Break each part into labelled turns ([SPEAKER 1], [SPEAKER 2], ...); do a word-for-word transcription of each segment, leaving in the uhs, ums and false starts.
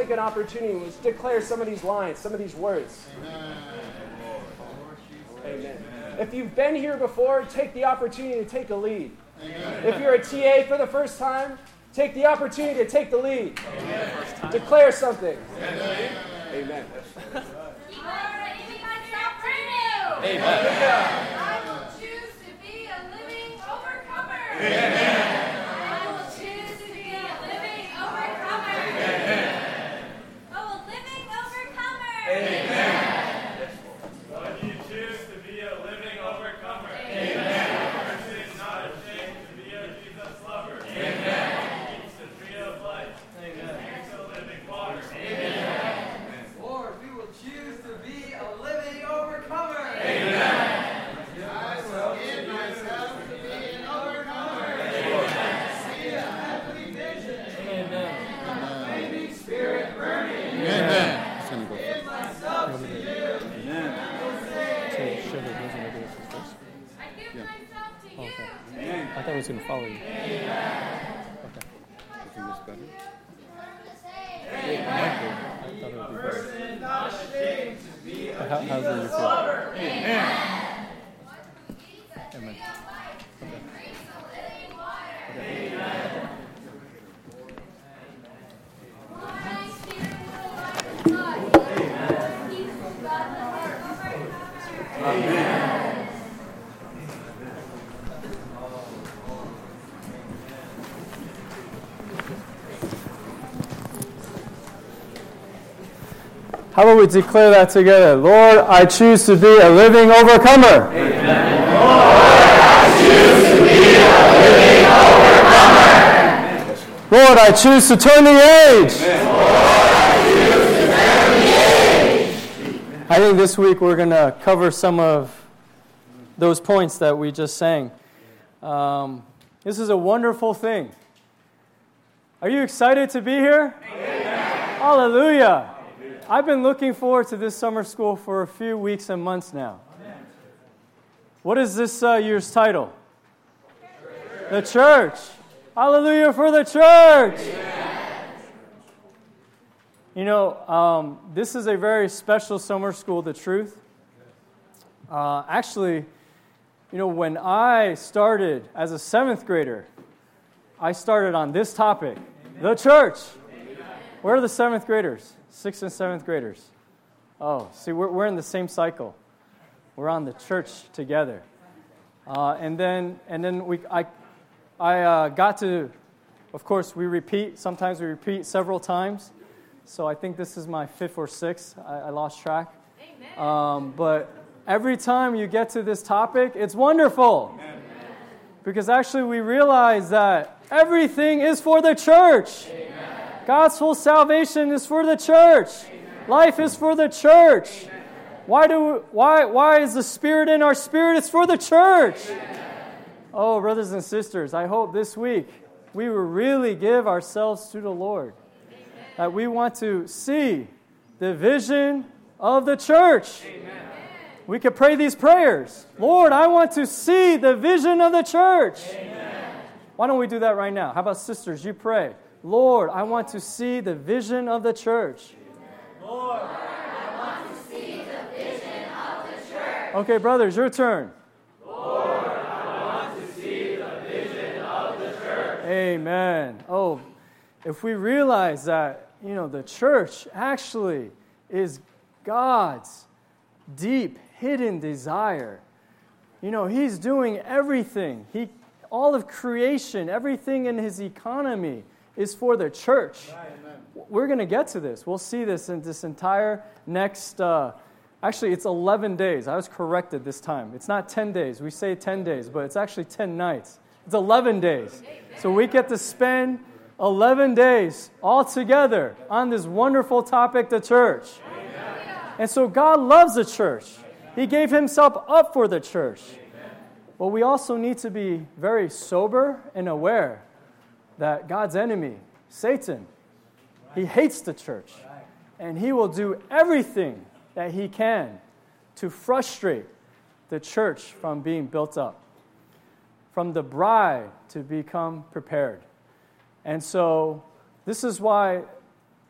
[SPEAKER 1] take an opportunity and declare some of these lines, some of these words. Amen. Amen. If you've been here before, take the opportunity to take a lead. Amen. If you're a T A for the first time, take the opportunity to take the lead. Amen. Declare something. Amen. Amen.
[SPEAKER 2] Amen.
[SPEAKER 3] I will choose to be a living overcomer.
[SPEAKER 2] Amen.
[SPEAKER 3] I will choose to be a living overcomer. Amen. Oh, a living overcomer.
[SPEAKER 2] Amen.
[SPEAKER 4] Would you choose to be a living overcomer?
[SPEAKER 2] Amen.
[SPEAKER 4] A person is not ashamed to be a Jesus lover.
[SPEAKER 2] Amen.
[SPEAKER 4] He eats the tree of life.
[SPEAKER 2] Amen.
[SPEAKER 4] Drinks the living water.
[SPEAKER 2] Amen.
[SPEAKER 5] Lord, we will choose to be a living overcomer.
[SPEAKER 2] Amen.
[SPEAKER 5] I will give myself to be an overcomer. Amen. See a heavenly vision.
[SPEAKER 2] Amen.
[SPEAKER 5] A flaming spirit burning.
[SPEAKER 6] Amen.
[SPEAKER 5] Give myself to you.
[SPEAKER 6] Amen.
[SPEAKER 3] I give myself to you.
[SPEAKER 6] Amen.
[SPEAKER 7] I thought it was going to follow you.
[SPEAKER 6] You think that's better?
[SPEAKER 7] I thought it would be better.
[SPEAKER 5] Person not ashamed to be a
[SPEAKER 7] How, how's it you
[SPEAKER 5] Jesus
[SPEAKER 7] feel?
[SPEAKER 5] lover.
[SPEAKER 7] Amen. How about we declare that together? Lord, I choose to be a living overcomer.
[SPEAKER 2] Amen. Lord, I choose to be a living overcomer.
[SPEAKER 7] Lord, I choose to turn the age.
[SPEAKER 2] Lord, I choose to turn the age.
[SPEAKER 7] I think this week we're going to cover some of those points that we just sang. Um, this is a wonderful thing. Are you excited to be here? Amen. Hallelujah. I've been looking forward to this summer school for a few weeks and months now. What is this uh, year's title? The church. Hallelujah for the church. You know, um, this is a very special summer school, the truth. Uh, actually, you know, when I started as a seventh grader, I started on this topic, the church. Where are the seventh graders? Sixth and seventh graders. Oh, see, we're we're in the same cycle. We're on the church together, uh, and then and then we I I uh, got to, of course, we repeat. Sometimes we repeat several times. So I think this is my fifth or sixth. I, I lost track.
[SPEAKER 3] Amen.
[SPEAKER 7] Um, but every time you get to this topic, it's wonderful,
[SPEAKER 2] Amen.
[SPEAKER 7] Because actually we realize that everything is for the church.
[SPEAKER 2] Amen.
[SPEAKER 7] God's whole salvation is for the church. Amen. Life is for the church. Amen. Why do we, why why is the Spirit in our spirit? It's for the church. Amen. Oh, brothers and sisters, I hope this week we will really give ourselves to the Lord. Amen. That we want to see the vision of the church. Amen. We could pray these prayers. Lord, I want to see the vision of the church. Amen. Why don't we do that right now? How about sisters, you pray. Lord, I want to see the vision of the church.
[SPEAKER 2] Lord, I want to see the vision of the church.
[SPEAKER 7] Okay, brothers, your turn.
[SPEAKER 2] Lord, I want to see the vision of the church.
[SPEAKER 7] Amen. Oh, if we realize that, you know, the church actually is God's deep, hidden desire. You know, He's doing everything. He, all of creation, everything in His economy is for the church. Right. We're going to get to this. We'll see this in this entire next, uh, actually it's eleven days. I was corrected this time. It's not ten days. We say ten days, but it's actually ten nights. It's eleven days. So we get to spend eleven days all together on this wonderful topic, the church. And so God loves the church. He gave Himself up for the church. But we also need to be very sober and aware that God's enemy, Satan, he hates the church. And he will do everything that he can to frustrate the church from being built up, from the bride to become prepared. And so this is why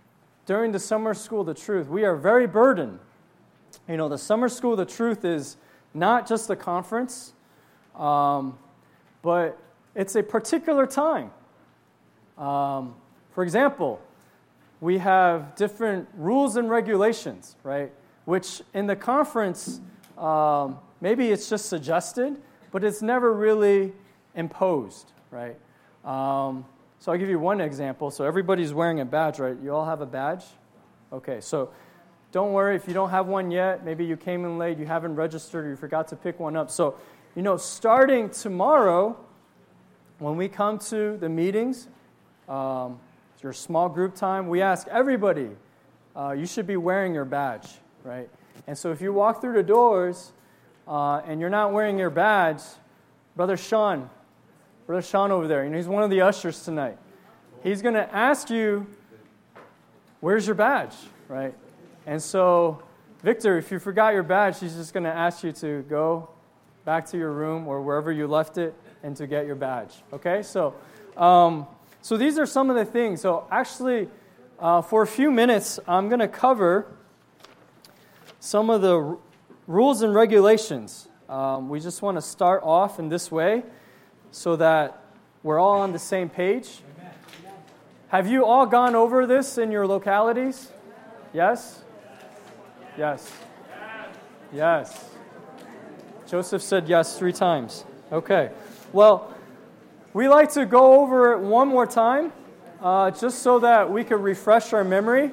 [SPEAKER 7] during the Summer School of the Truth, we are very burdened. You know, the Summer School of the Truth is not just a conference, um, but it's a particular time. Um, for example, we have different rules and regulations, right? Which in the conference, um, maybe it's just suggested, but it's never really imposed, right? Um, so I'll give you one example. So everybody's wearing a badge, right? You all have a badge? Okay, so don't worry if you don't have one yet. Maybe you came in late, you haven't registered, or you forgot to pick one up. So, you know, starting tomorrow, when we come to the meetings, um, your small group time, we ask everybody, uh, you should be wearing your badge, right? And so if you walk through the doors uh, and you're not wearing your badge, Brother Sean, Brother Sean over there, you know, he's one of the ushers tonight. He's going to ask you, where's your badge, right? And so, Victor, if you forgot your badge, he's just going to ask you to go back to your room or wherever you left it and to get your badge, okay? So, um, so these are some of the things. So actually, uh, for a few minutes, I'm going to cover some of the r- rules and regulations. Um, we just want to start off in this way so that we're all on the same page. Have you all gone over this in your localities? Yes? Yes. Yes. Joseph said yes three times. Okay. Well, we like to go over it one more time, uh, just so that we can refresh our memory.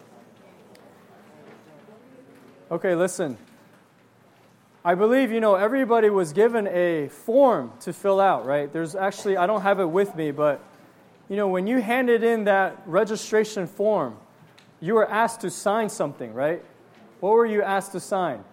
[SPEAKER 7] Okay, listen. I believe, you know, everybody was given a form to fill out, right? There's actually, I don't have it with me, but, you know, when you handed in that registration form, you were asked to sign something, right? What were you asked to sign?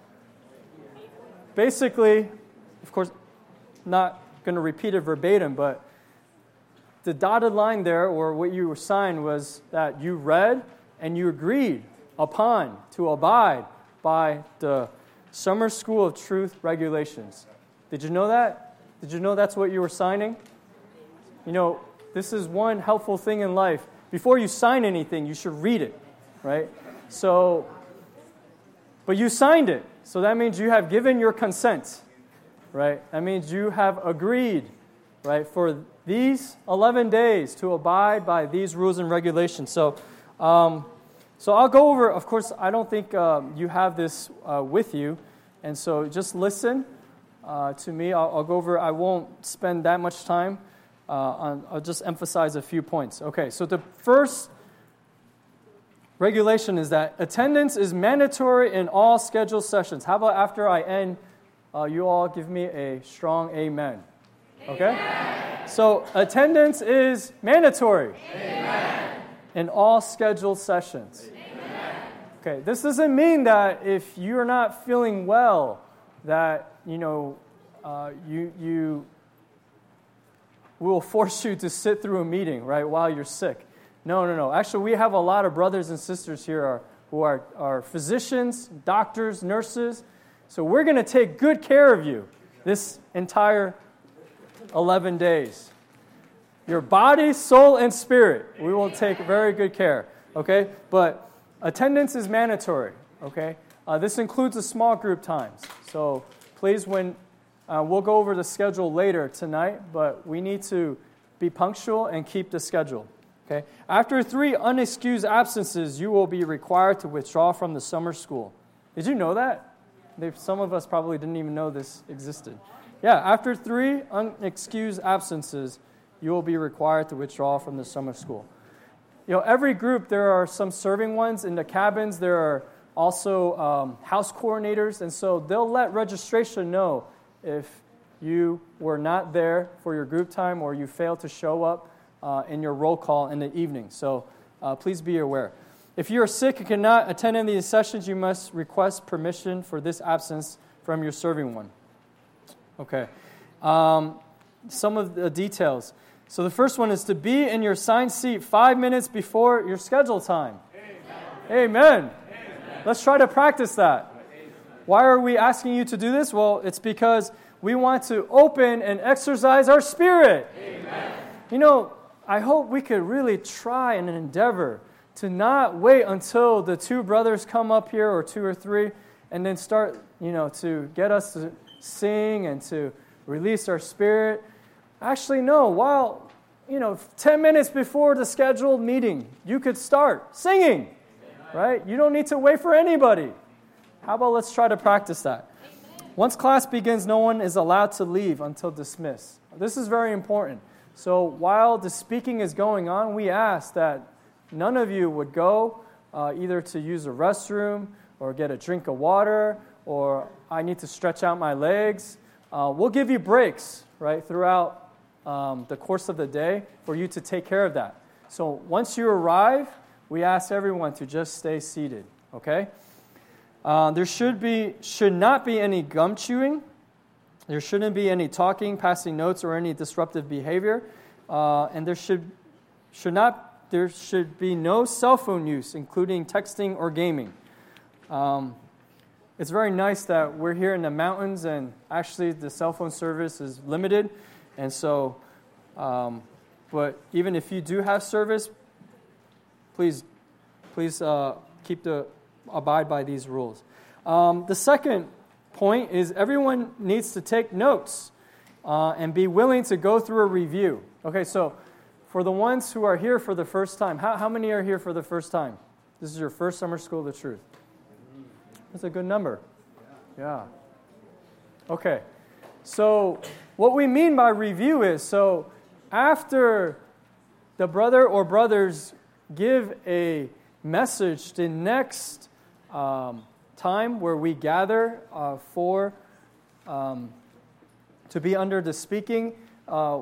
[SPEAKER 7] Basically, of course, not going to repeat it verbatim, but the dotted line there, or what you were signed, was that you read and you agreed upon to abide by the Summer School of Truth regulations. Did you know that? Did you know that's what you were signing? You know, this is one helpful thing in life. Before you sign anything, you should read it, right? So, but you signed it. So that means you have given your consent, right? That means you have agreed, right, for these eleven days to abide by these rules and regulations. So, um, so I'll go over, of course, I don't think um, you have this uh, with you, and so just listen uh, to me. I'll, I'll go over, I won't spend that much time uh, on, I'll just emphasize a few points. Okay, so the first regulation is that attendance is mandatory in all scheduled sessions. How about after I end, uh, you all give me a strong amen? Okay? Amen. So attendance is mandatory amen. In all scheduled sessions. Amen. Okay, this doesn't mean that if you're not feeling well, that, you know, uh, you you will force you to sit through a meeting, right, while you're sick. No, no, no. Actually, we have a lot of brothers and sisters here are, who are, are physicians, doctors, nurses. So we're going to take good care of you this entire eleven days. Your body, soul, and spirit, we will take very good care, okay? But attendance is mandatory, okay? Uh, this includes the small group times. So please, when uh, we'll go over the schedule later tonight, but we need to be punctual and keep the schedule. Okay. After three unexcused absences, you will be required to withdraw from the summer school. Did you know that? They, some of us probably didn't even know this existed. Yeah, after three unexcused absences, you will be required to withdraw from the summer school. You know, every group, there are some serving ones. In the cabins, there are also um, house coordinators, and so they'll let registration know if you were not there for your group time or you failed to show up Uh, in your roll call in the evening. So uh, please be aware. If you are sick and cannot attend any of these sessions, you must request permission for this absence from your serving one. Okay. Um, some of the details. So the first one is to be in your assigned seat five minutes before your scheduled time. Amen. Amen. Amen. Let's try to practice that. Why are we asking you to do this? Well, it's because we want to open and exercise our spirit. Amen. You know, I hope we could really try and endeavor to not wait until the two brothers come up here, or two or three, and then start, you know, to get us to sing and to release our spirit. Actually, no, while, you know, ten minutes before the scheduled meeting, you could start singing, right? You don't need to wait for anybody. How about let's try to practice that? Once class begins, no one is allowed to leave until dismissed. This is very important. So while the speaking is going on, we ask that none of you would go uh, either to use a restroom or get a drink of water, or I need to stretch out my legs. Uh, we'll give you breaks, right, throughout um, the course of the day for you to take care of that. So once you arrive, we ask everyone to just stay seated, okay? Uh, there should be should not be any gum chewing. There shouldn't be any talking, passing notes, or any disruptive behavior. Uh, and there should should not there should be no cell phone use, including texting or gaming. Um, it's very nice that we're here in the mountains, and actually the cell phone service is limited. And so, um, but even if you do have service, please, please uh, keep the abide by these rules. Um, the second point is everyone needs to take notes uh, and be willing to go through a review. Okay, so for the ones who are here for the first time, how, how many are here for the first time? This is your first summer school of the truth. That's a good number. Yeah. Okay, so what we mean by review is, so after the brother or brothers give a message, the next um, time where we gather uh, for um, to be under the speaking, uh,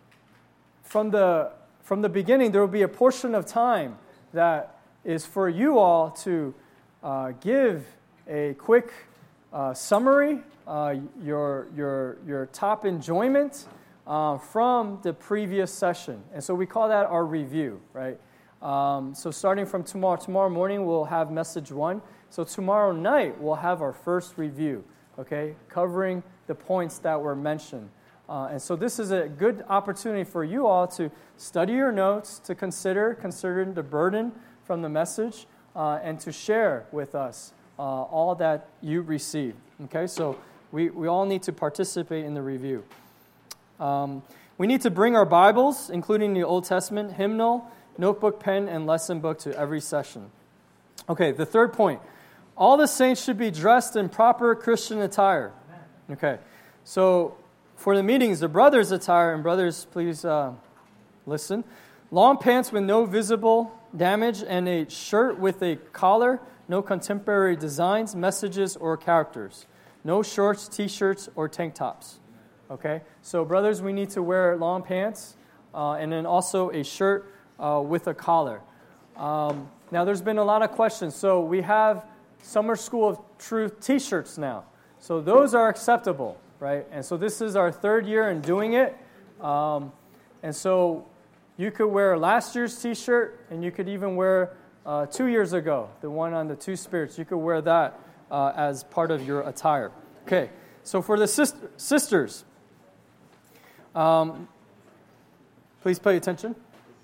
[SPEAKER 7] from the from the beginning, there will be a portion of time that is for you all to uh, give a quick uh, summary, uh, your your your top enjoyment uh, from the previous session, and so we call that our review, right? Um, so starting from tomorrow, tomorrow morning we'll have message one. So tomorrow night we'll have our first review, okay, covering the points that were mentioned. Uh, and so this is a good opportunity for you all to study your notes, to consider, consider the burden from the message, uh, and to share with us uh, all that you receive. Okay, so we, we all need to participate in the review. Um, we need to bring our Bibles, including the Old Testament, hymnal, notebook, pen, and lesson book to every session. Okay, the third point. All the saints should be dressed in proper Christian attire. Okay, so for the meetings, the brothers' attire, and brothers, please uh, listen. Long pants with no visible damage and a shirt with a collar, no contemporary designs, messages, or characters. No shorts, t-shirts, or tank tops. Okay, so brothers, we need to wear long pants uh, and then also a shirt Uh, with a collar. Um, now, there's been a lot of questions. So we have Summer School of Truth T-shirts now. So those are acceptable, right? And so this is our third year in doing it. Um, and so you could wear last year's T-shirt, and you could even wear uh, two years ago, the one on the two spirits. You could wear that uh, as part of your attire. Okay, so for the sis- sisters, um, please pay attention.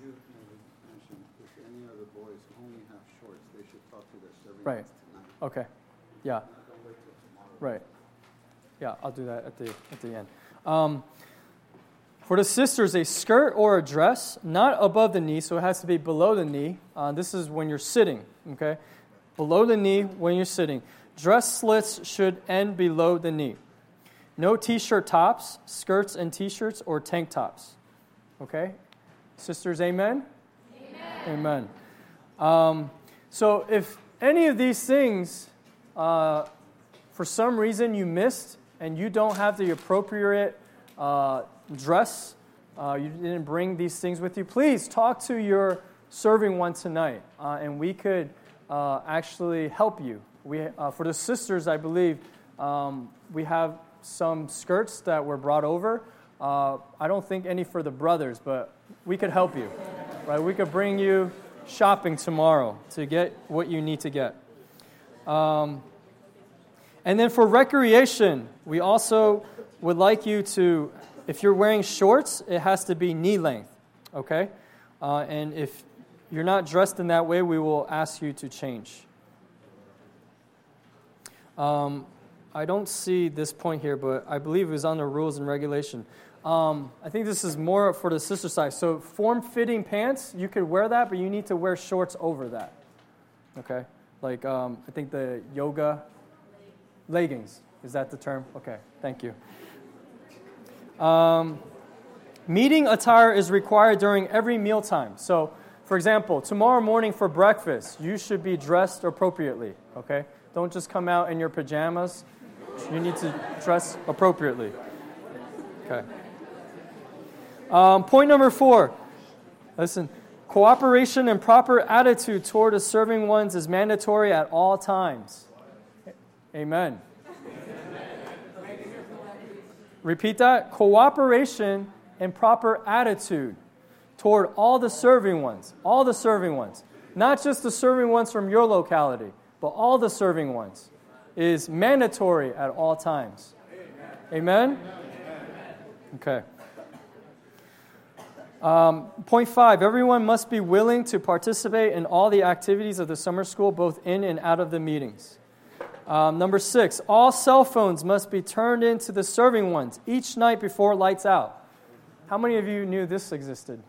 [SPEAKER 7] Right. Okay. Yeah. Right. Yeah, I'll do that at the at the end. Um, for the sisters, a skirt or a dress, not above the knee, so it has to be below the knee. Uh, this is when you're sitting, okay? Below the knee when you're sitting. Dress slits should end below the knee. No T-shirt tops, skirts and T-shirts, or tank tops. Okay? Sisters, amen? Amen. Amen. Um, so if any of these things, uh, for some reason you missed and you don't have the appropriate uh, dress, uh, you didn't bring these things with you, please talk to your serving one tonight, uh, and we could uh, actually help you. We, uh, for the sisters, I believe, um, we have some skirts that were brought over. Uh, I don't think any for the brothers, but we could help you. Right? We could bring you shopping tomorrow to get what you need to get. Um, and then for recreation, we also would like you to, if you're wearing shorts, it has to be knee length, okay? Uh, and if you're not dressed in that way, we will ask you to change. Um, I don't see this point here, but I believe it was on the rules and regulation. Um, I think this is more for the sister side. So form-fitting pants, you could wear that, but you need to wear shorts over that. Okay? Like, um, I think the yoga leggings. Is that the term? Okay, thank you. Um, meeting attire is required during every mealtime. So, for example, tomorrow morning for breakfast, you should be dressed appropriately, okay? Don't just come out in your pajamas. You need to dress appropriately. Okay. Um, point number four. Listen, cooperation and proper attitude toward the serving ones is mandatory at all times. Amen. Repeat that. Cooperation and proper attitude toward all the serving ones. All the serving ones. Not just the serving ones from your locality, but all the serving ones is mandatory at all times. Amen? Okay. Um, point five, everyone must be willing to participate in all the activities of the summer school, both in and out of the meetings. Um, number six, all cell phones must be turned into the serving ones each night before lights out. How many of you knew this existed?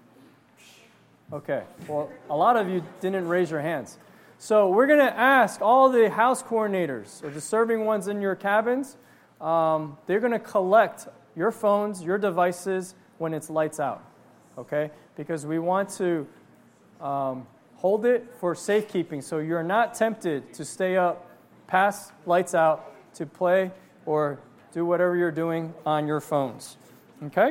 [SPEAKER 7] Okay, well, a lot of you didn't raise your hands. So we're going to ask all the house coordinators or the serving ones in your cabins, um, they're going to collect your phones, your devices when it's lights out, okay? Because we want to um, hold it for safekeeping so you're not tempted to stay up past lights out to play or do whatever you're doing on your phones, okay?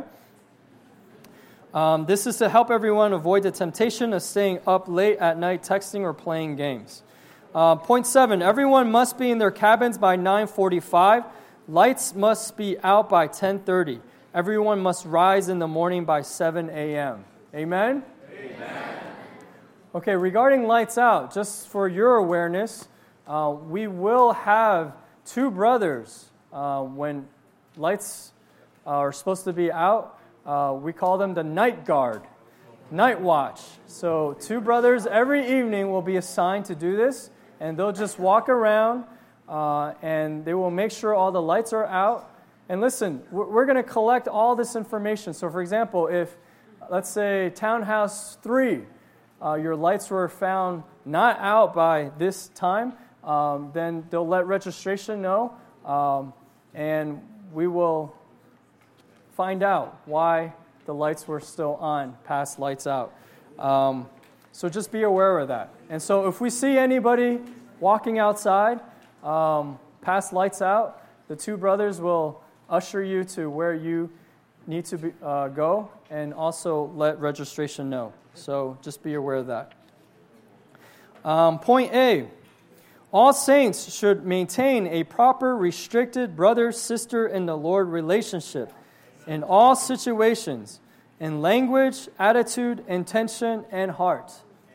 [SPEAKER 7] Um, this is to help everyone avoid the temptation of staying up late at night texting or playing games. Uh, point seven, everyone must be in their cabins by nine forty-five. Lights must be out by ten thirty. Everyone must rise in the morning by seven a.m. Amen? Amen. Okay, regarding lights out, just for your awareness, uh, we will have two brothers uh, when lights are supposed to be out. Uh, we call them the night guard, night watch. So two brothers every evening will be assigned to do this, and they'll just walk around, uh, and they will make sure all the lights are out. And listen, we're, we're going to collect all this information. So for example, if, let's say, Townhouse three, uh, your lights were found not out by this time, um, then they'll let registration know, um, and we will find out why the lights were still on past lights out. Um, so just be aware of that. And so if we see anybody walking outside um, past lights out, the two brothers will usher you to where you need to be, uh, go and also let registration know. So just be aware of that. Um, point A, all saints should maintain a proper, restricted brother-sister in the Lord relationship in all situations, in language, attitude, intention, and heart.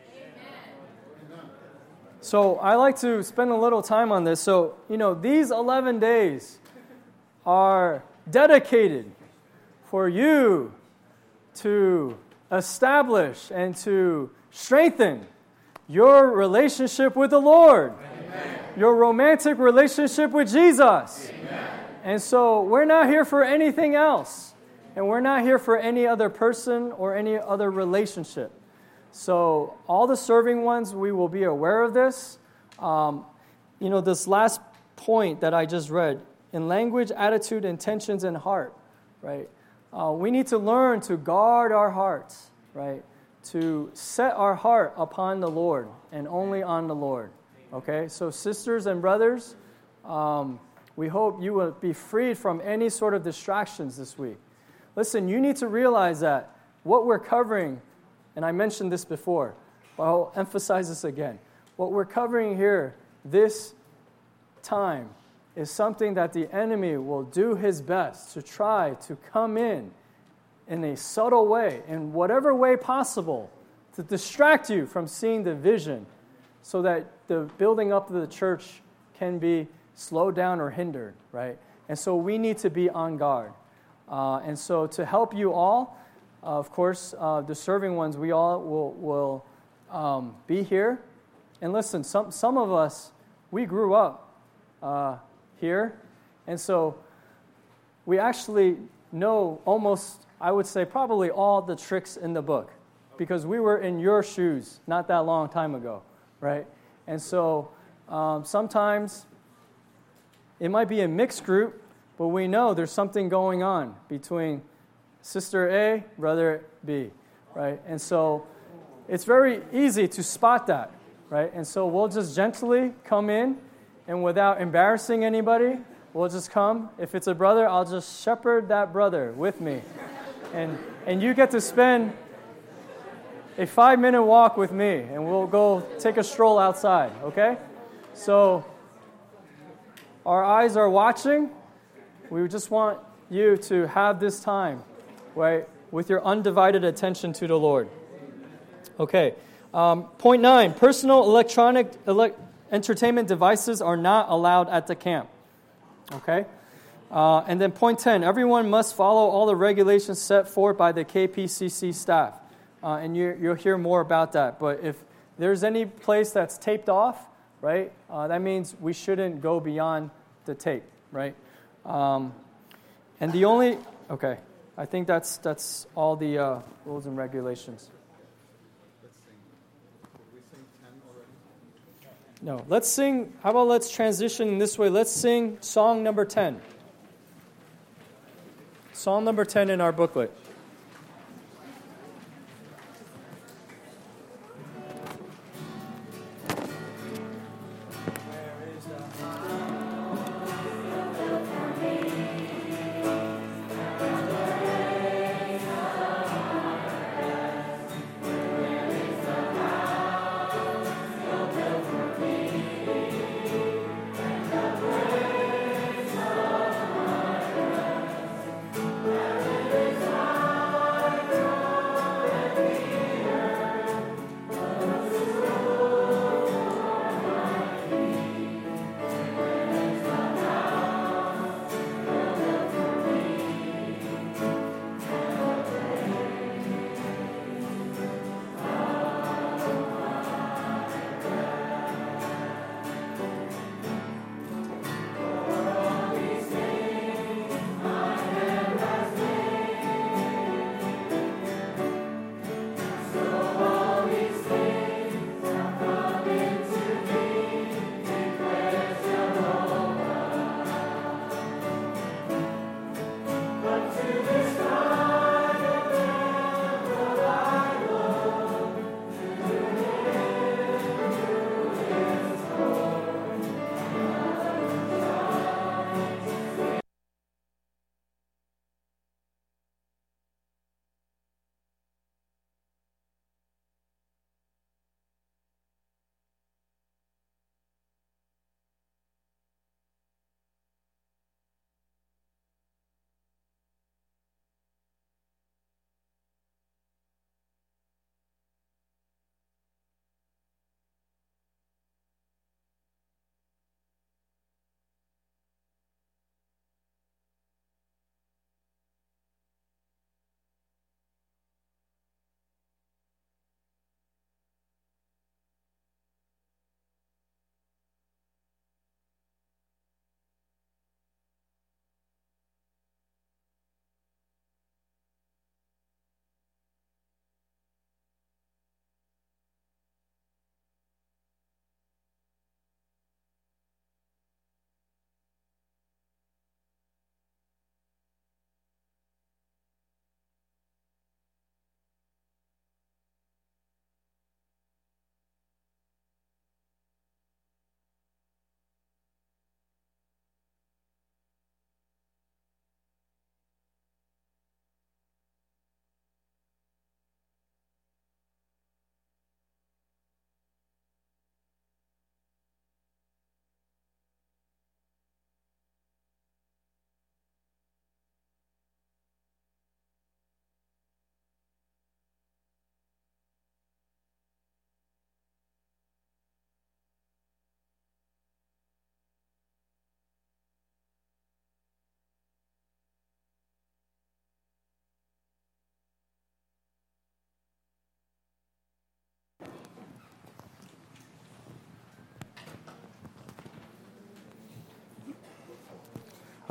[SPEAKER 7] Amen. So I like to spend a little time on this. So, you know, these eleven days are dedicated for you to establish and to strengthen your relationship with the Lord, amen, your romantic relationship with Jesus. Amen. And so we're not here for anything else. And we're not here for any other person or any other relationship. So all the serving ones, we will be aware of this. Um, you know, this last point that I just read, in language, attitude, intentions, and heart, right? Uh, we need to learn to guard our hearts, right? To set our heart upon the Lord and only on the Lord, okay? So sisters and brothers, um, we hope you will be freed from any sort of distractions this week. Listen, you need to realize that what we're covering, and I mentioned this before, but I'll emphasize this again. What we're covering here this time is something that the enemy will do his best to try to come in in a subtle way, in whatever way possible, to distract you from seeing the vision so that the building up of the church can be slowed down or hindered, right? And so we need to be on guard. Uh, and so to help you all, uh, of course, uh, the serving ones, we all will, will um, be here. And listen, some, some of us, we grew up uh, here. And so we actually know almost, I would say, probably all the tricks in the book because we were in your shoes not that long time ago, right? And so um, sometimes it might be a mixed group, but we know there's something going on between Sister A, Brother B, right? And so it's very easy to spot that, right? And so we'll just gently come in, and without embarrassing anybody, we'll just come. If it's a brother, I'll just shepherd that brother with me. And and you get to spend a five-minute walk with me, and we'll go take a stroll outside, okay? So our eyes are watching. We just want you to have this time, right, with your undivided attention to the Lord. Okay. Um, point nine, personal electronic ele- entertainment devices are not allowed at the camp. Okay? Uh, and then point ten, everyone must follow all the regulations set forth by the K P C C staff. Uh, and you, you'll hear more about that. But if there's any place that's taped off, right, uh, that means we shouldn't go beyond the tape, right? Um, and the only, okay, I think that's that's all the uh, rules and regulations.
[SPEAKER 5] Let's sing. Did we sing ten already?
[SPEAKER 7] No, let's sing, how about let's transition in this way. Let's sing song number ten. Song number ten in our booklet.
[SPEAKER 2] There is a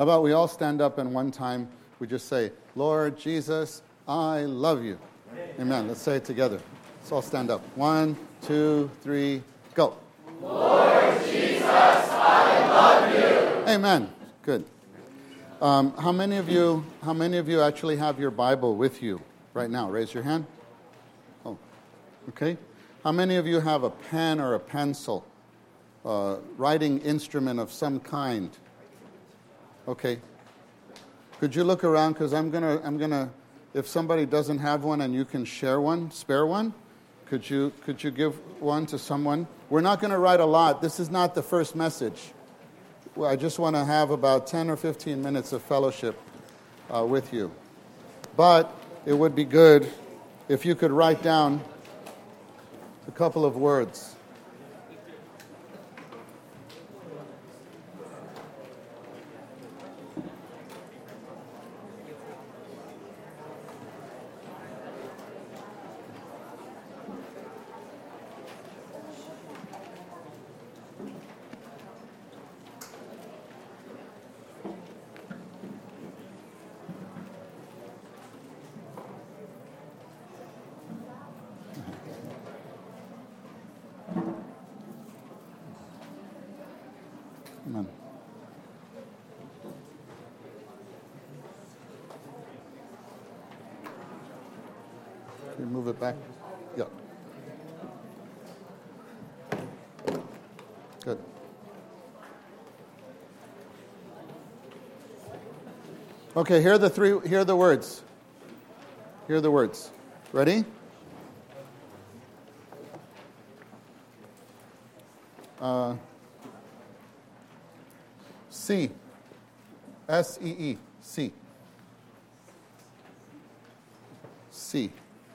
[SPEAKER 6] How about we all stand up and one time we just say, Lord Jesus, I love you. Amen. Amen. Let's say it together. Let's all stand up. One, two, three, go.
[SPEAKER 2] Lord Jesus, I love you.
[SPEAKER 6] Amen. Good. Um, how many of you? How many of you actually have your Bible with you right now? Raise your hand. Oh, okay. How many of you have a pen or a pencil, uh, writing instrument of some kind? Okay. Could you look around? Because I'm gonna, I'm gonna. If somebody doesn't have one and you can share one, spare one, could you, could you give one to someone? We're not going to write a lot. This is not the first message. Well, I just want to have about ten or fifteen minutes of fellowship uh, with you. But it would be good if you could write down a couple of words. Amen. Can you move it back? Yeah. Good. Okay, here are the three, here are the words. Here are the words. Ready? Uh, See. S E E. See. See.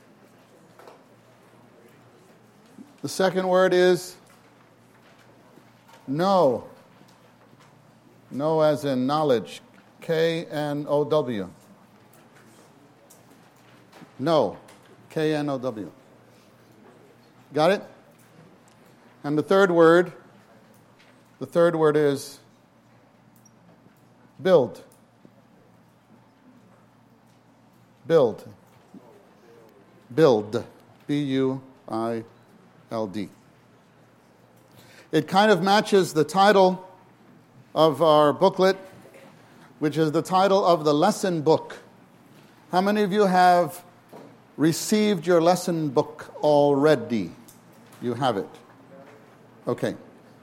[SPEAKER 6] The second word is know. Know as in knowledge. K N O W. Know. K N O W. Got it? And the third word, the third word is build. Build. Build. B U I L D. It kind of matches the title of our booklet, which is the title of the lesson book. How many of you have received your lesson book already? You have it. Okay.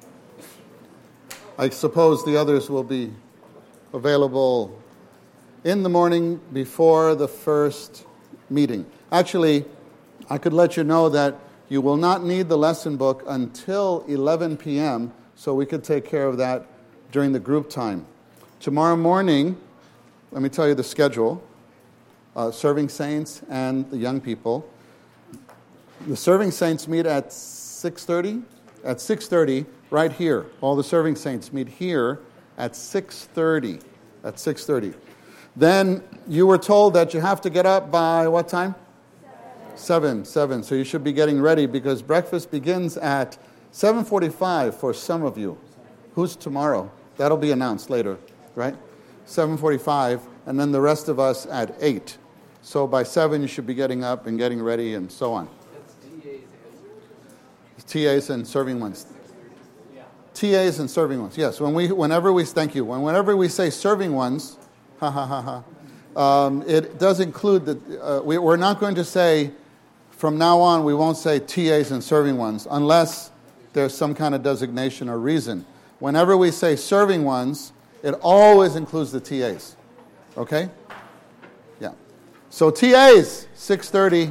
[SPEAKER 6] I suppose the others will be available in the morning before the first meeting. Actually, I could let you know that you will not need the lesson book until eleven p.m., so we could take care of that during the group time. Tomorrow morning, let me tell you the schedule. Uh, serving saints and the young people. The serving saints meet at six thirty. At six thirty, right here. All the serving saints meet here at six thirty. At six thirty. Then you were told that you have to get up by what time? Seven. Seven. Seven. So you should be getting ready because breakfast begins at seven forty-five for some of you. Who's tomorrow? That'll be announced later, right? seven forty-five, and then the rest of us at eight. So by seven, you should be getting up and getting ready and so on. T As and serving ones. T As and serving ones. Yes, when we, whenever we, thank you. When, whenever we say serving ones, ha ha ha ha, um, it does include the. Uh, we, we're not going to say from now on we won't say T As and serving ones unless there's some kind of designation or reason. Whenever we say serving ones, it always includes the T As. Okay? Yeah. So T As six thirty.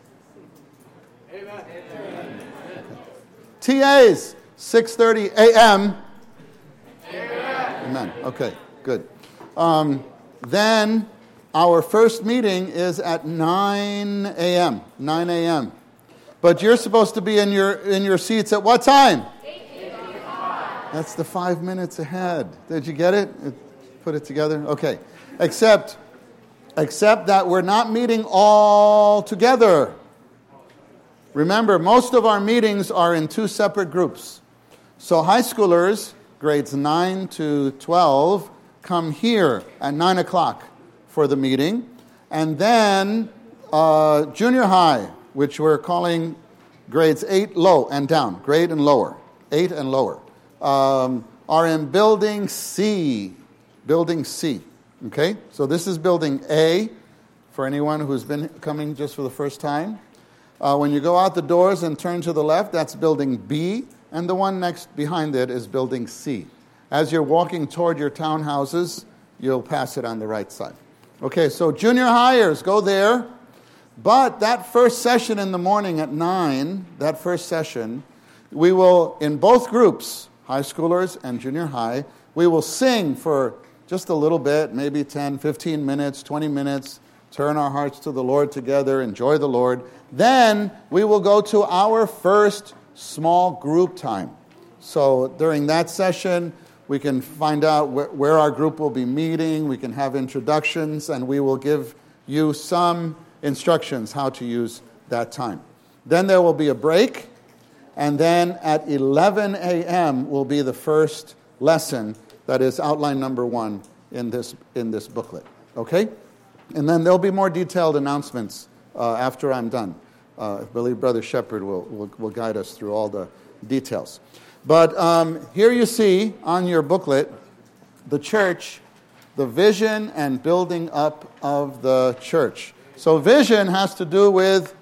[SPEAKER 6] T As, six thirty a.m. Amen. Amen. Okay, good. Um, then our first meeting is at nine a.m. nine a.m. But you're supposed to be in your in your seats at what time? eight fifty-five. That's the five minutes ahead. Did you get it? Put it together? Okay. Except, except that we're not meeting all together. Remember, most of our meetings are in two separate groups. So high schoolers, grades nine to twelve, come here at nine o'clock for the meeting. And then uh, junior high, which we're calling grades eight low and down, grade and lower, eight and lower, um, are in building C, building C. Okay, so this is building A for anyone who's been coming just for the first time. Uh, when you go out the doors and turn to the left, that's building B, and the one next behind it is building C. As you're walking toward your townhouses, you'll pass it on the right side. Okay, so junior hires, go there. But that first session in the morning at nine, that first session, we will, in both groups, high schoolers and junior high, we will sing for just a little bit, maybe ten, fifteen minutes, twenty minutes, turn our hearts to the Lord together, enjoy the Lord. Then we will go to our first small group time. So during that session, we can find out wh- where our group will be meeting, we can have introductions, and we will give you some instructions how to use that time. Then there will be a break, and then at eleven a.m. will be the first lesson that is outline number one in this in this booklet. Okay? And then there'll be more detailed announcements uh, after I'm done. Uh, I believe Brother Shepherd will, will, will guide us through all the details. But um, here you see on your booklet the church, the vision and building up of the church. So vision has to do with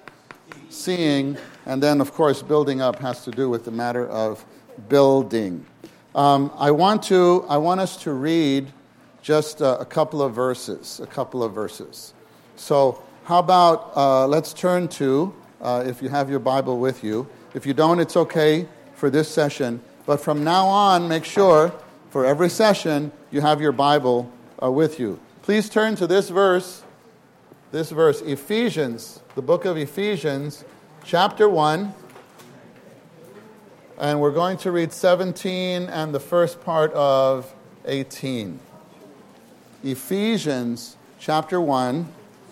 [SPEAKER 6] seeing, and then, of course, building up has to do with the matter of building. Um, I want to. I want us to read just uh, a couple of verses. A couple of verses. So, how about uh, let's turn to, uh, if you have your Bible with you. If you don't, it's okay for this session. But from now on, make sure for every session you have your Bible uh, with you. Please turn to this verse. This verse, Ephesians, the book of Ephesians, chapter one. And we're going to read seventeen and the first part of eighteen. Ephesians, chapter one.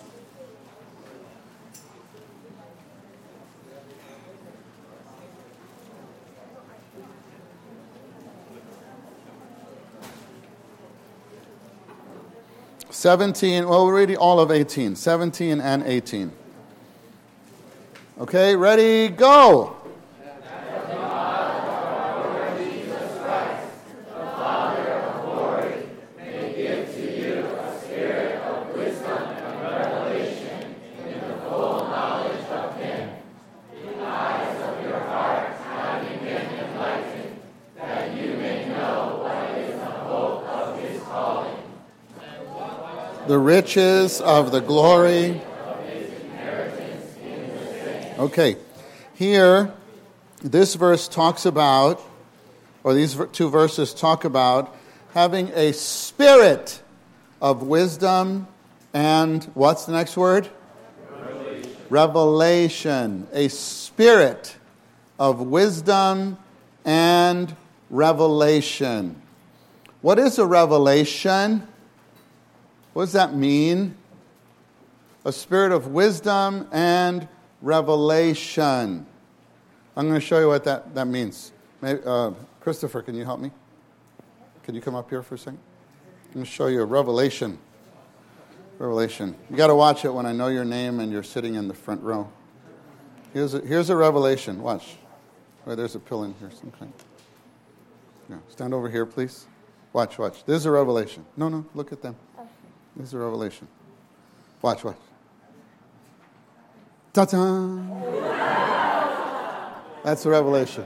[SPEAKER 6] seventeen, well, we're reading all of eighteen. seventeen and eighteen. Okay, ready, go! The riches of the glory. Okay, here, this verse talks about, or these two verses talk about having a spirit of wisdom and, what's the next word? Revelation. Revelation. A spirit of wisdom and revelation. What is a revelation? What does that mean? A spirit of wisdom and revelation. I'm going to show you what that, that means. Maybe, uh, Christopher, can you help me? Can you come up here for a second? I'm going to show you a revelation. Revelation. You got to watch it when I know your name and you're sitting in the front row. Here's a, here's a revelation. Watch. Oh, there's a pill in here. Some kind. Yeah. Stand over here, please. Watch, watch. This is a revelation. No, no, look at them. This is a revelation. Watch, watch. Ta-da! That's a revelation.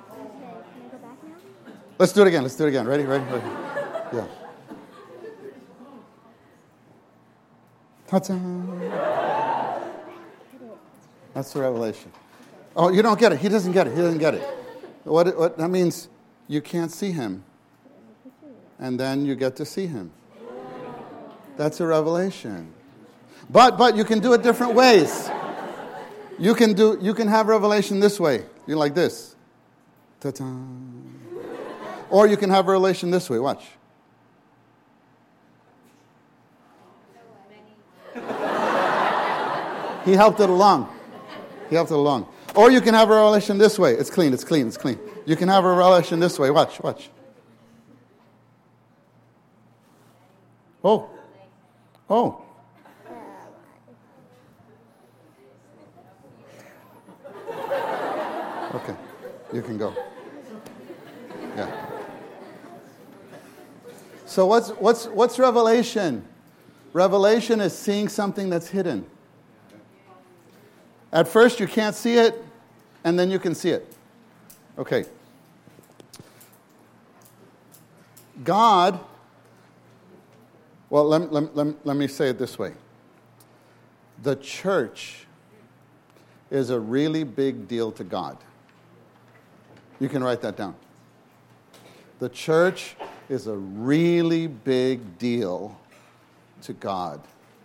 [SPEAKER 6] Let's do it again. Let's do it again. Ready? Ready? Ready? Yeah. Ta-da! That's the revelation. Oh, you don't get it. He doesn't get it. He doesn't get it. What, what that means, you can't see him. And then you get to see him. That's a revelation. But but you can do it different ways. You can do you can have revelation this way. You're like this. Ta-ta. Or you can have revelation this way. Watch. He helped it along. He helped it along. Or you can have a revelation this way. It's clean, it's clean, it's clean. You can have a revelation this way. Watch, watch. Oh. Oh. Okay. You can go. Yeah. So what's what's what's revelation? Revelation is seeing something that's hidden. At first you can't see it, and then you can see it. Okay. God, well, let, let, let, let me say it this way. The church is a really big deal to God. You can write that down. The church is a really big deal to God.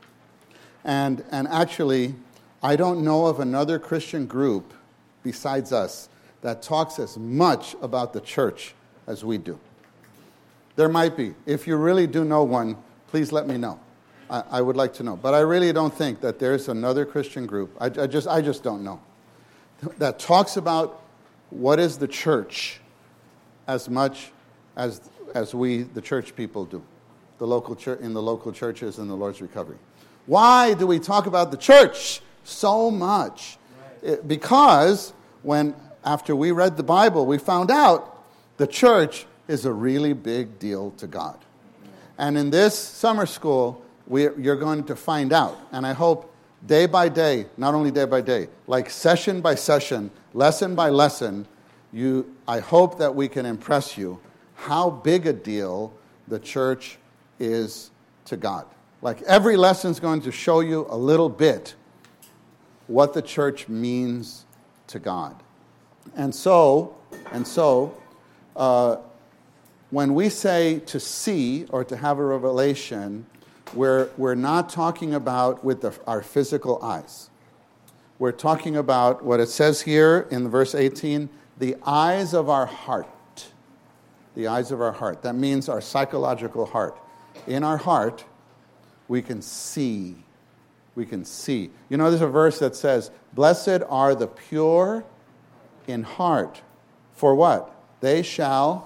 [SPEAKER 6] And, and actually, I don't know of another Christian group besides us that talks as much about the church as we do. There might be. If you really do know one, please let me know. I, I would like to know. But I really don't think that there's another Christian group, I, I just I just don't know, that talks about what is the church as much as as we, the church people, do. The local church, in the local churches in the Lord's Recovery. Why do we talk about the church so much? It, because when, after we read the Bible, we found out the church is a really big deal to God. And in this summer school, we, you're going to find out. And I hope day by day, not only day by day, like session by session, lesson by lesson, you, I hope that we can impress you how big a deal the church is to God. Like every lesson is going to show you a little bit what the church means to God. And so, and so, uh, when we say to see or to have a revelation, we're, we're not talking about with the, our physical eyes. We're talking about what it says here in verse eighteen, the eyes of our heart. The eyes of our heart. That means our psychological heart. In our heart, we can see. We can see. You know, there's a verse that says, blessed are the pure in heart. For what? They shall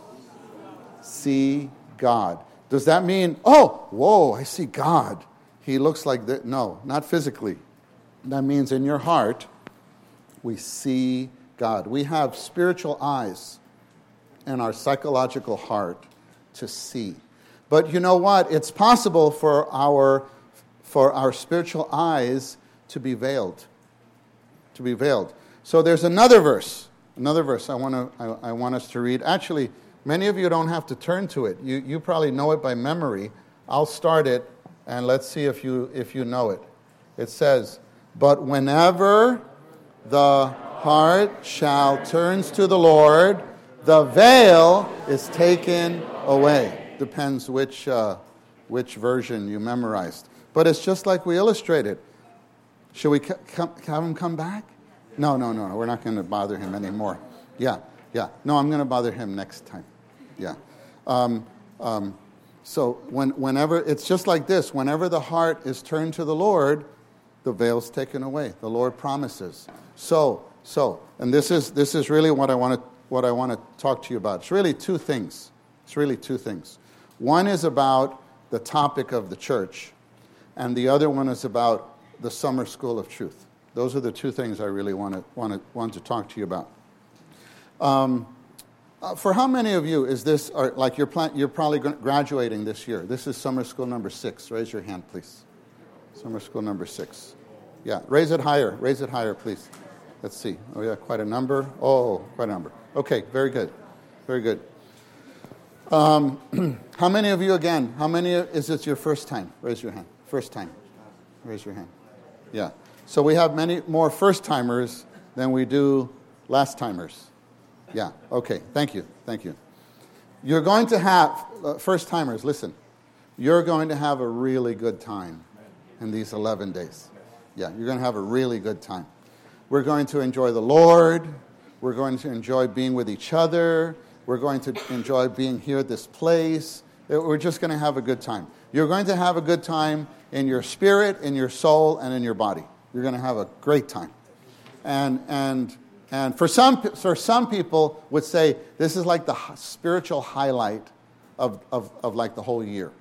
[SPEAKER 6] see God. Does that mean, oh, whoa, I see God. He looks like that. No, not physically. That means in your heart, we see God. We have spiritual eyes in our psychological heart to see. But you know what? It's possible for our for our spiritual eyes to be veiled. To be veiled. So there's another verse. Another verse I want to I, I want us to read. Actually, many of you don't have to turn to it. You you probably know it by memory. I'll start it and let's see if you if you know it. It says, "But whenever the heart shall turns to the Lord, the veil is taken away." Depends which uh, which version you memorized. But it's just like we illustrated. Should we c- come, have him come back? No, no, no, no. We're not going to bother him anymore. Yeah, yeah. No, I'm going to bother him next time. Yeah. Um, um, so when, whenever, it's just like this. Whenever the heart is turned to the Lord, the veil's taken away. The Lord promises. So, so, and this is this is really what I want to what I want to talk to you about. It's really two things. It's really two things. One is about the topic of the church, and the other one is about the summer school of truth. Those are the two things I really want to want to want to talk to you about. Um, uh, for how many of you is this? Or like you're plan- you're probably graduating this year? This is summer school number six. Raise your hand, please. Summer school number six. Yeah, raise it higher. Raise it higher, please. Let's see. Oh yeah, quite a number. Oh, quite a number. Okay, very good, very good. Um, how many of you again? How many is it your first time? Raise your hand. First time. Raise your hand. Yeah. So we have many more first timers than we do last timers. Yeah. Okay. Thank you. Thank you. You're going to have uh, first timers. Listen, you're going to have a really good time in these eleven days. Yeah, you're going to have a really good time. We're going to enjoy the Lord. We're going to enjoy being with each other. We're going to enjoy being here at this place. We're just going to have a good time. You're going to have a good time in your spirit, in your soul, and in your body. You're going to have a great time. And and and for some for some people would say this is like the spiritual highlight of, of, of like the whole year.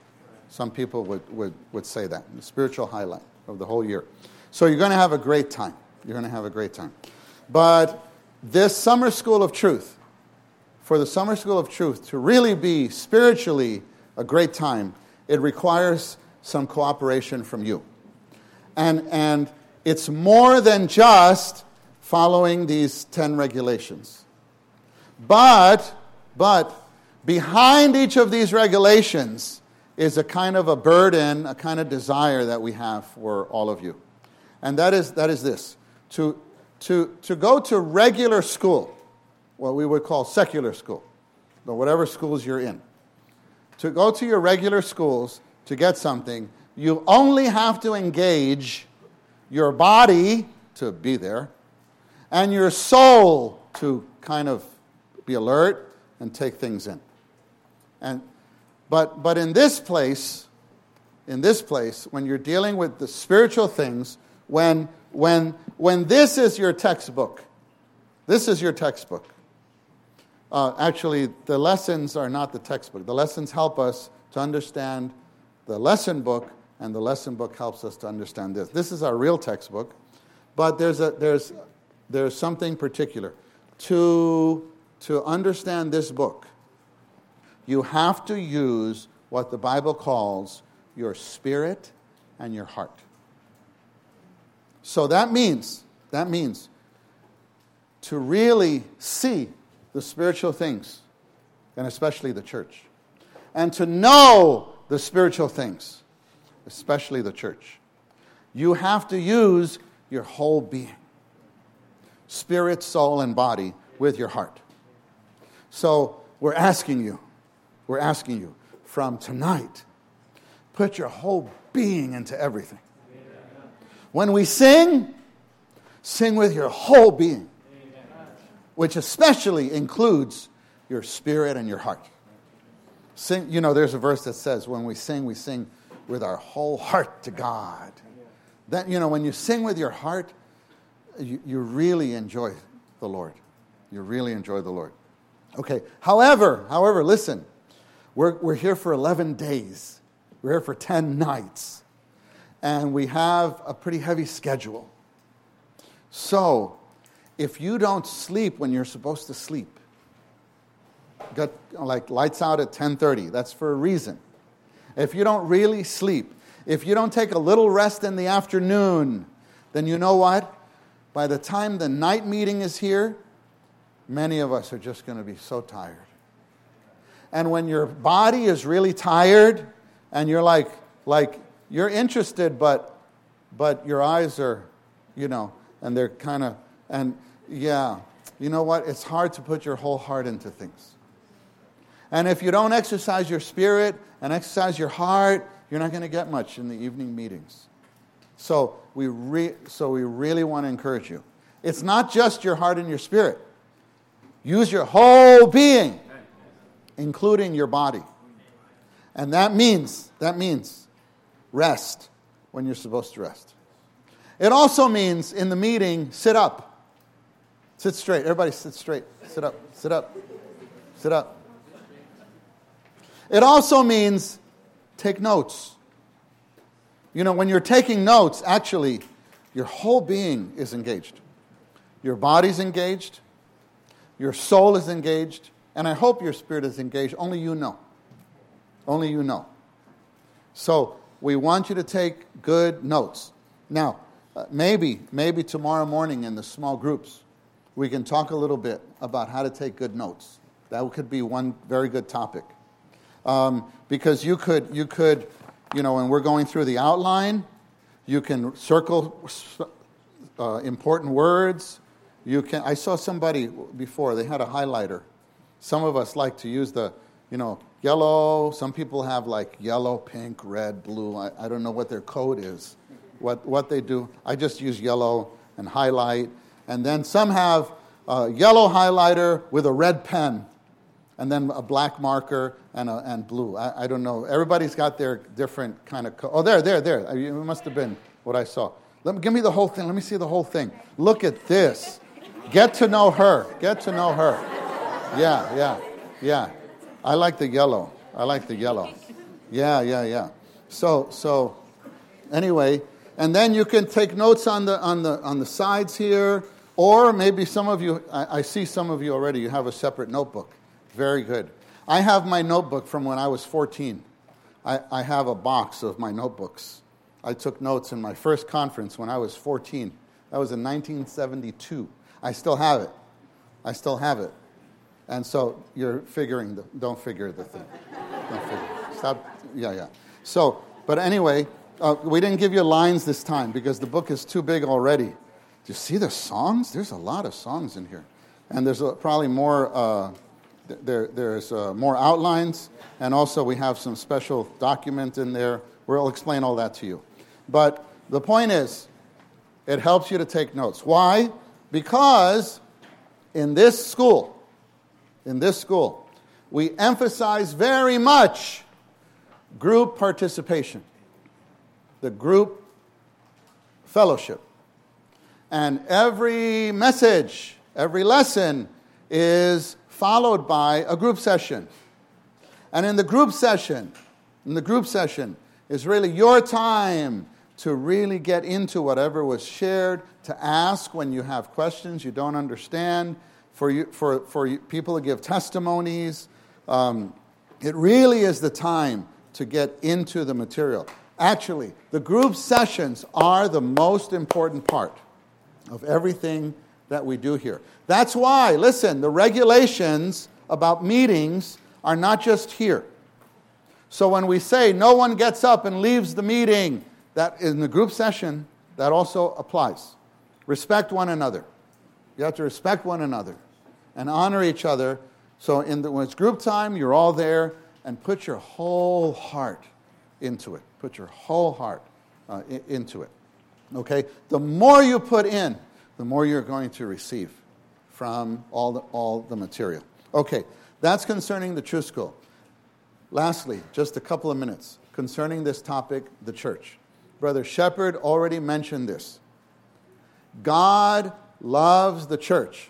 [SPEAKER 6] Some people would, would, would say that. The spiritual highlight of the whole year. So you're going to have a great time. You're going to have a great time. But this Summer School of Truth, for the Summer School of Truth to really be spiritually a great time, it requires some cooperation from you. And, and it's more than just following these ten regulations. But, but behind each of these regulations is a kind of a burden, a kind of desire that we have for all of you. And that is that is this. To, to, to go to regular school, what we would call secular school, or whatever schools you're in. To go to your regular schools to get something, you only have to engage your body to be there, and your soul to kind of be alert and take things in. And But but in this place, in this place, when you're dealing with the spiritual things, when when when this is your textbook, this is your textbook. Uh, actually, the lessons are not the textbook. The lessons help us to understand the lesson book, and the lesson book helps us to understand this. This is our real textbook, but there's a there's there's something particular to to understand this book. You have to use what the Bible calls your spirit and your heart. So that means, that means to really see the spiritual things, and especially the church. And to know the spiritual things, especially the church. You have to use your whole being. Spirit, soul, and body with your heart. So we're asking you, We're asking you, from tonight, put your whole being into everything. When we sing, sing with your whole being, which especially includes your spirit and your heart. Sing, you know, there's a verse that says, when we sing, we sing with our whole heart to God. That, you know, when you sing with your heart, you, you really enjoy the Lord. You really enjoy the Lord. Okay, however, however, listen. We're, we're here for eleven days. We're here for ten nights. And we have a pretty heavy schedule. So, if you don't sleep when you're supposed to sleep, got like lights out at ten thirty, that's for a reason. If you don't really sleep, if you don't take a little rest in the afternoon, then you know what? By the time the night meeting is here, many of us are just going to be so tired. And when your body is really tired, and you're like, like you're interested, but, but your eyes are, you know, and they're kind of, and yeah, you know what? It's hard to put your whole heart into things. And if you don't exercise your spirit and exercise your heart, you're not going to get much in the evening meetings. So we re- so we really want to encourage you. It's not just your heart and your spirit. Use your whole being, including your body. And that means, that means rest when you're supposed to rest. It also means in the meeting, sit up. Sit straight. Everybody sit straight. Sit up. Sit up. Sit up. It also means take notes. You know, when you're taking notes, actually, your whole being is engaged. Your body's engaged. Your soul is engaged. And I hope your spirit is engaged. Only you know. Only you know. So we want you to take good notes. Now, uh, maybe, maybe tomorrow morning in the small groups, we can talk a little bit about how to take good notes. That could be one very good topic. Um, because you could, you could, you know, when we're going through the outline, you can circle uh, important words. You can. I saw somebody before, they had a highlighter. Some of us like to use the, you know, yellow. Some people have like yellow, pink, red, blue. I, I don't know what their code is, what what they do. I just use yellow and highlight. And then some have a yellow highlighter with a red pen, and then a black marker and a, and blue. I, I don't know. Everybody's got their different kind of code. Oh, there, there, there. It must have been what I saw. Let me, give me the whole thing. Let me see the whole thing. Look at this. Get to know her. Get to know her. Yeah, yeah, yeah. I like the yellow. I like the yellow. Yeah, yeah, yeah. So, so anyway, and then you can take notes on the on the on the sides here, or maybe some of you, I, I see some of you already, you have a separate notebook. Very good. I have my notebook from when I was fourteen. I, I have a box of my notebooks. I took notes in my first conference when I was fourteen. That was in nineteen seventy-two. I still have it. I still have it. And so you're figuring, the, don't figure the thing. Don't figure. Stop. Yeah, yeah. So, but anyway, uh, we didn't give you lines this time because the book is too big already. Do you see the songs? There's a lot of songs in here. And there's a, probably more, uh, th- there, there's uh, more outlines. And also we have some special document in there. We'll explain all that to you. But the point is, it helps you to take notes. Why? Because in this school, in this school, we emphasize very much group participation, the group fellowship. And every message, every lesson is followed by a group session. And in the group session, in the group session is really your time to really get into whatever was shared, to ask when you have questions you don't understand, for you, for, for you, people to give testimonies. Um, it really is the time to get into the material. Actually, the group sessions are the most important part of everything that we do here. That's why, listen, the regulations about meetings are not just here. So when we say no one gets up and leaves the meeting, that in the group session, that also applies. Respect one another. You have to respect one another and honor each other. So in the, when it's group time, you're all there, and put your whole heart into it. Put your whole heart uh, I- into it. Okay? The more you put in, the more you're going to receive from all the, all the material. Okay, that's concerning the True School. Lastly, just a couple of minutes concerning this topic, the church. Brother Shepherd already mentioned this. God loves the church.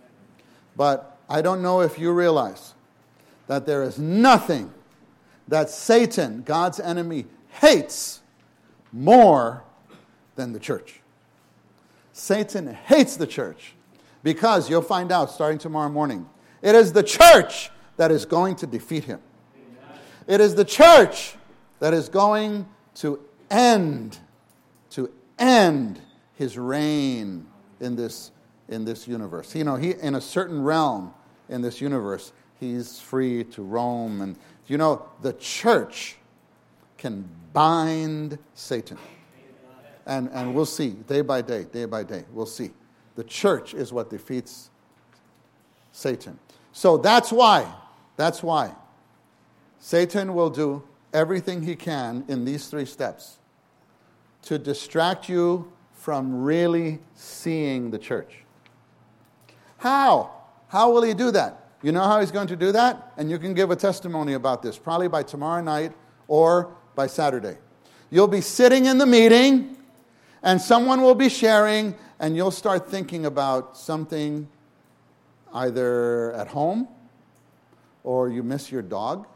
[SPEAKER 6] But I don't know if you realize that there is nothing that Satan, God's enemy, hates more than the church. Satan hates the church because you'll find out starting tomorrow morning, it is the church that is going to defeat him. It is the church that is going to end, to end his reign in this in this universe. You know, he in a certain realm in this universe, he's free to roam. And you know, the church can bind Satan. And and we'll see, day by day, day by day, we'll see. The church is what defeats Satan. So that's why, that's why Satan will do everything he can in these three steps to distract you from really seeing the church. How? How will he do that? You know how he's going to do that? And you can give a testimony about this, probably by tomorrow night or by Saturday. You'll be sitting in the meeting, and someone will be sharing, and you'll start thinking about something either at home, or you miss your dog,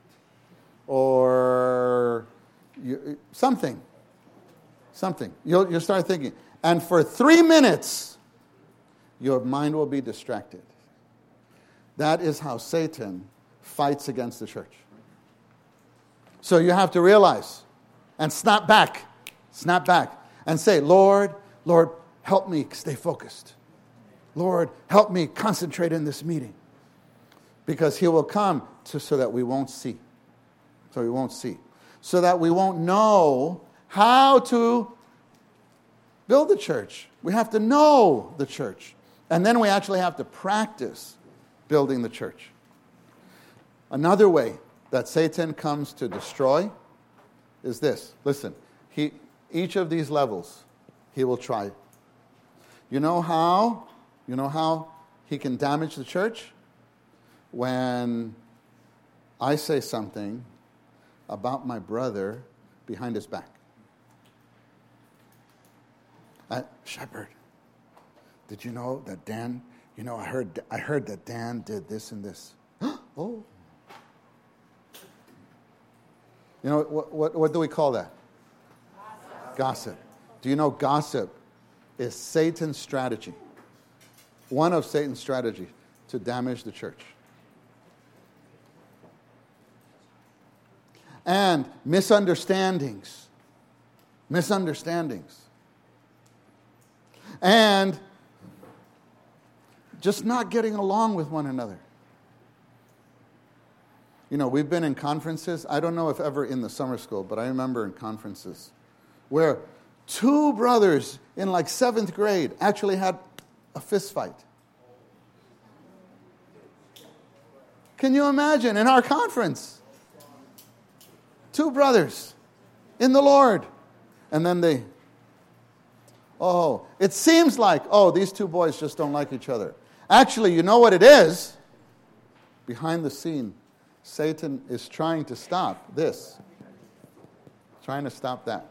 [SPEAKER 6] or you, something. Something. You'll, you'll start thinking. And for three minutes, your mind will be distracted. That is how Satan fights against the church. So you have to realize and snap back, snap back and say, Lord, Lord, help me stay focused. Lord, help me concentrate in this meeting. Because he will come to, so that we won't see. So we won't see. So that we won't know how to build the church. We have to know the church. And then we actually have to practice building the church. Another way that Satan comes to destroy is this. Listen, he, each of these levels, he will try. You know how? You know how he can damage the church? When I say something about my brother behind his back. Uh, Shepherd, did you know that Dan, you know, I heard I heard that Dan did this and this. Oh. You know, what, what, what do we call that? Gossip. Gossip. Do you know gossip is Satan's strategy? One of Satan's strategies to damage the church. And misunderstandings. Misunderstandings. And just not getting along with one another. You know, we've been in conferences. I don't know if ever in the summer school, but I remember in conferences where two brothers in like seventh grade actually had a fist fight. Can you imagine in our conference? Two brothers in the Lord. And then they, oh, it seems like, oh, these two boys just don't like each other. Actually, you know what it is? Behind the scene, Satan is trying to stop this. Trying to stop that.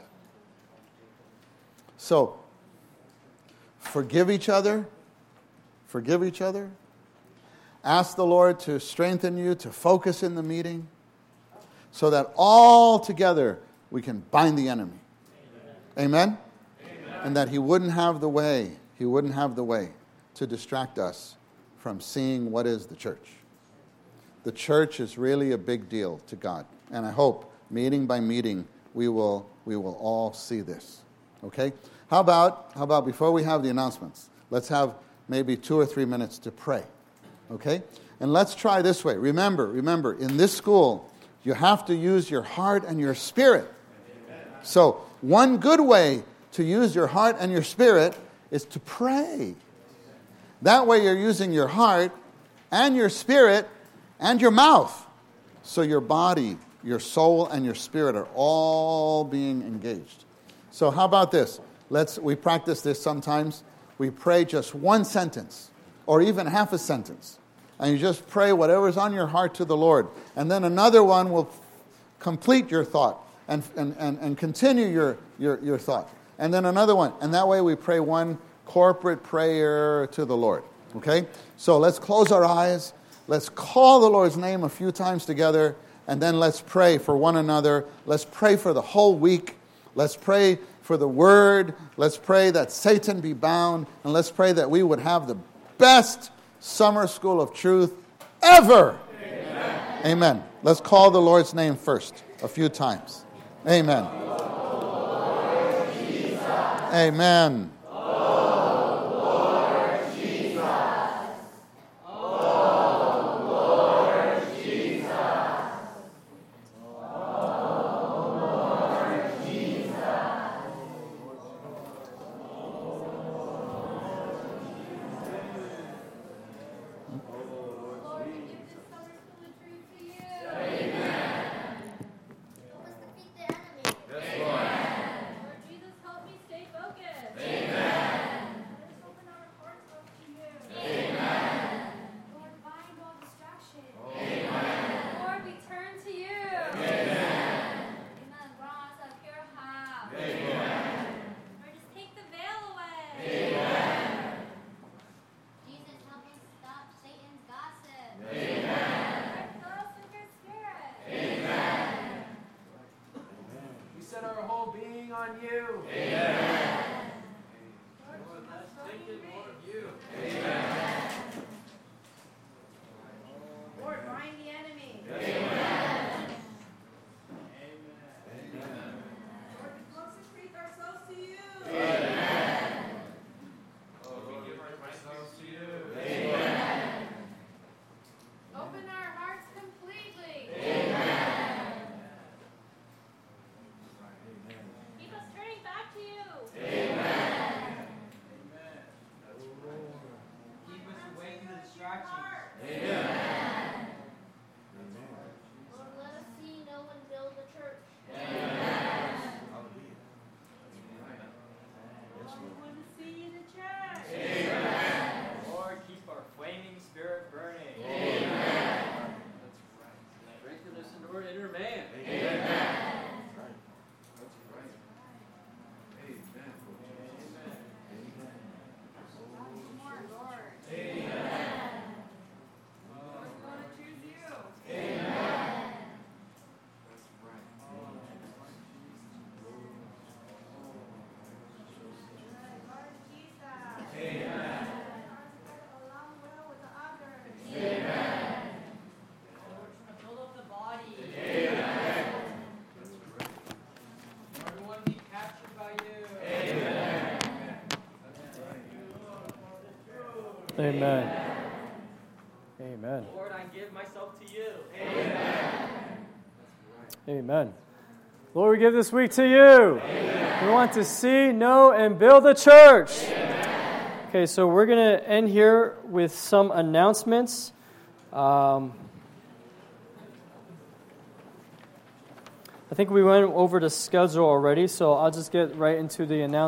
[SPEAKER 6] So, forgive each other. Forgive each other. Ask the Lord to strengthen you, to focus in the meeting, so that all together we can bind the enemy. Amen? Amen? And that he wouldn't have the way, he wouldn't have the way to distract us from seeing what is the church. The church is really a big deal to God. And I hope, meeting by meeting, we will we will all see this. Okay? How about, how about before we have the announcements, let's have maybe two or three minutes to pray. Okay? And let's try this way. Remember, remember, in this school, you have to use your heart and your spirit. So, one good way to use your heart and your spirit is to pray. That way you're using your heart and your spirit and your mouth. So your body, your soul, and your spirit are all being engaged. So how about this? Let's we practice this sometimes. We pray just one sentence or even half a sentence. And you just pray whatever's on your heart to the Lord. And then another one will complete your thought and, and, and, and continue your, your, your thought. And then another one. And that way we pray one corporate prayer to the Lord. Okay? So let's close our eyes. Let's call the Lord's name a few times together. And then let's pray for one another. Let's pray for the whole week. Let's pray for the word. Let's pray that Satan be bound. And let's pray that we would have the best summer school of truth ever. Amen. Amen. Let's call the Lord's name first a few times. Amen.
[SPEAKER 2] Oh, Lord Jesus.
[SPEAKER 6] Amen.
[SPEAKER 2] Oh, Lord Jesus. Oh, Lord Jesus. Oh, Lord Jesus.
[SPEAKER 3] Lord, we give this summer school of truth to you. Amen. Help us defeat the enemy. Yes, Lord. Lord Jesus, help me stay focused. Amen. Let us open our hearts up to you. Amen. Lord, bind all distraction. Amen. Lord, we turn to you. Amen. Amen. Bronze of pure heart. Amen. Lord, just take the veil away. Amen. Jesus, help us stop Satan's gossip. Amen. Lord, fill us with your spirit. Amen.
[SPEAKER 1] We set our whole being on you.
[SPEAKER 3] Lord, let's take it more of you. Lord, bind the enemy. Lord, we consecrate ourselves to you. Open our hearts completely. Keep us turning back to you.
[SPEAKER 7] Amen. Amen.
[SPEAKER 2] Lord, I give myself to you.
[SPEAKER 7] Amen. Lord, we give this week to you. Amen. We want to see, know, and build the church. Amen. Okay, so we're going to end here with some announcements. Um, I think we went over the schedule already, so I'll just get right into the announcements.